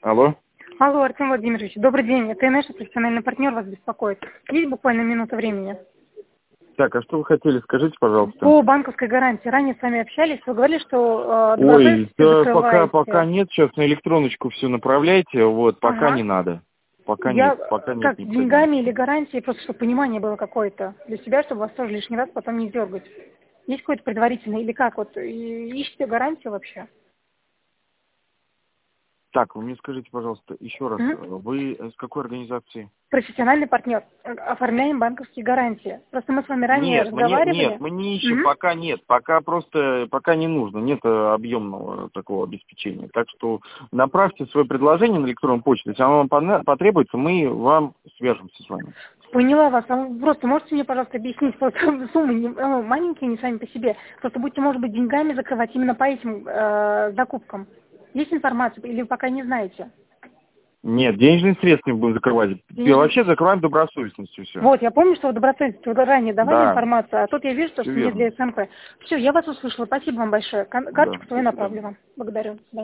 Алло. Алло, Артем Владимирович, добрый день. Это наш профессиональный партнер вас беспокоит. Есть буквально минута времени? Так, а что вы хотели, скажите, пожалуйста. По банковской гарантии. Ранее с вами общались. Вы говорили, что Ой, да, закрываете. пока нет, сейчас на электроночку все направляйте, вот, пока Ага. не надо. Пока Я нет как, необходимости. деньгами или гарантией, просто чтобы понимание было какое-то для себя, чтобы вас тоже лишний раз потом не дергать. Есть какой-то предварительный или как? Вот ищете гарантию вообще? Так, вы мне скажите, пожалуйста, еще раз, Мгм. вы с какой организации? Профессиональный партнер. Оформляем банковские гарантии. Просто мы с вами ранее Нет, разговаривали. мы не ищем, Мгм. пока нет, пока не нужно, нет объемного такого обеспечения. Так что направьте свое предложение на электронную почту, если оно вам потребуется, мы вам свяжемся с вами. Поняла вас. А вы просто можете мне, пожалуйста, объяснить, вот суммы маленькие, не сами по себе. Просто будете, может быть, деньгами закрывать именно по этим закупкам. Есть информация или вы пока не знаете? Нет, денежные средства не будем закрывать. Вообще закрываем добросовестностью все. Вот, я помню, что вы добросовестно вы ранее давали Да, информацию, а тут я вижу, что все не верно. для СМП. Все, я вас услышала. Спасибо вам большое. Да, Карточку до свою свидания. направлю вам. Благодарю. До свидания.